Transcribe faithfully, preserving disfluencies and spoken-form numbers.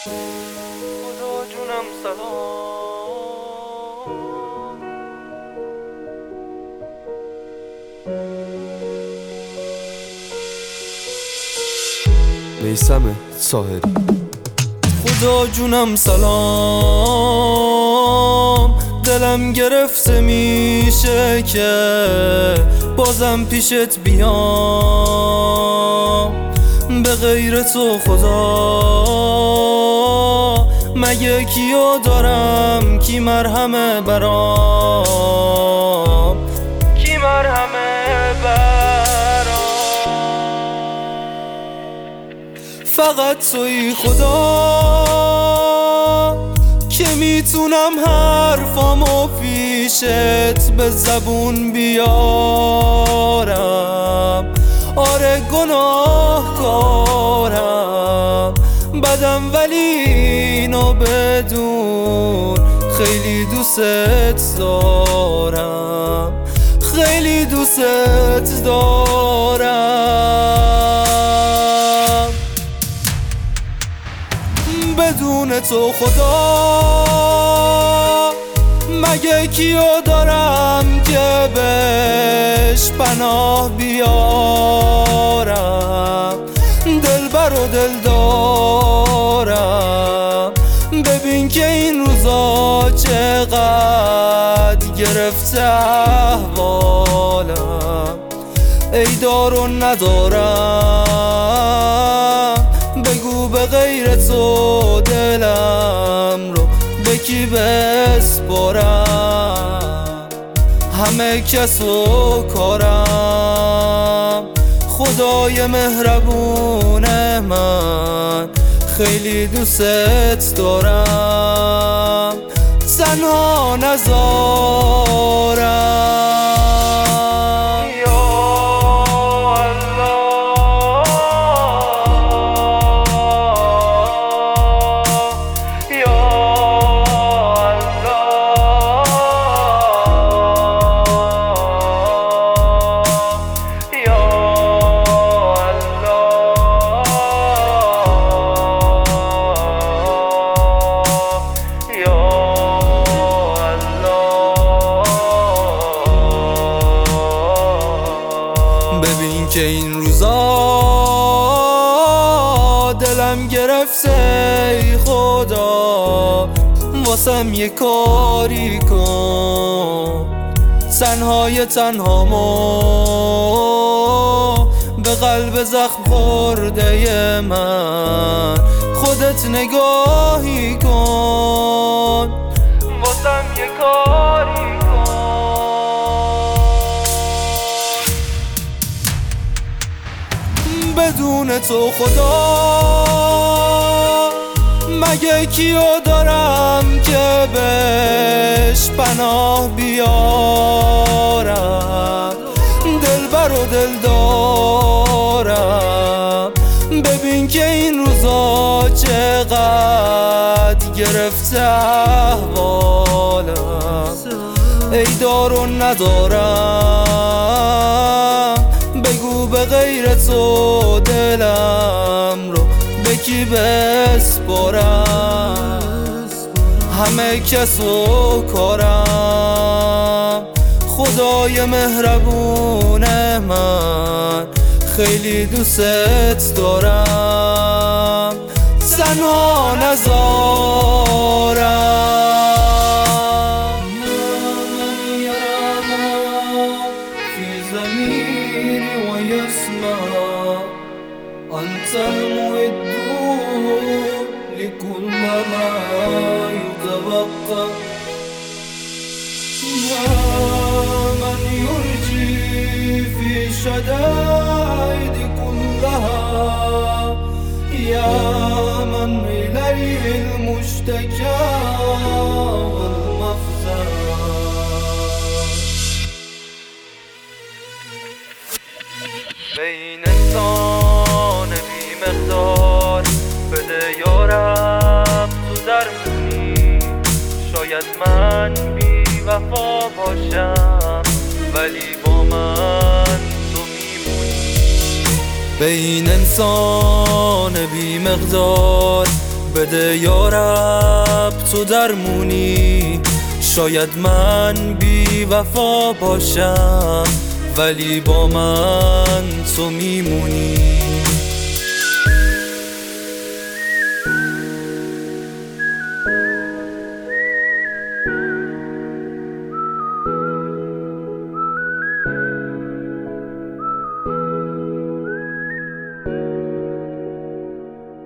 خدا جونم سلام. میثم ساحری. خدا جونم سلام، دلم گرفته میشه که بازم پیشت بیام. به غیر تو خدا مگه کیو دارم، کی مرهمه برام، کی مرهمه برام. فقط توی خدا که میتونم حرفامو پیشت به زبون بیارم. آره گناهکارم، بدم ولی اینو بدون خیلی دوست دارم، خیلی دوست دارم. بدون تو خدا مگه کیو دارم که بهش پناه بیارم. دلبر و دل دارم، ببین که این روزا چقدر گرفته احوالم. ای دار و ندارم، بگو به غیر تو دلم رو به کی بسپارم. همه کس و کارم، خدای مهربون من خیلی دوست دارم، تنها نذارم. ببین که این روزا دلم گرفته، ای خدا واسم یه کاری کن. تنهای تنهامو به قلب زخم خورده من خودت نگاهی کن، واسم یه کاری کن. بدون تو خدا مگه کیو دارم که بهش پناه بیارم. دلبر و دل دارم، ببین که این روزا چقدر گرفته احوالم. ای دار و ندارم، بگو به غیر تو دلم رو به کی بسپارم. همه کس و کارم، خدای مهربون من خیلی دوست دارم، تنها نذارم. أنت المعد لكل ما يتبقى، يا من يرجي في شدائد كلها، يا من إليه المشتكى والمفزع. بین انسان بی مقدار بده یارم تو درمونی. شاید من بی وفا باشم ولی با من تو میمونی. بین انسان بی مقدار بده یارب تو درمونی. شاید من بی وفا باشم ولی با من تو میمونی.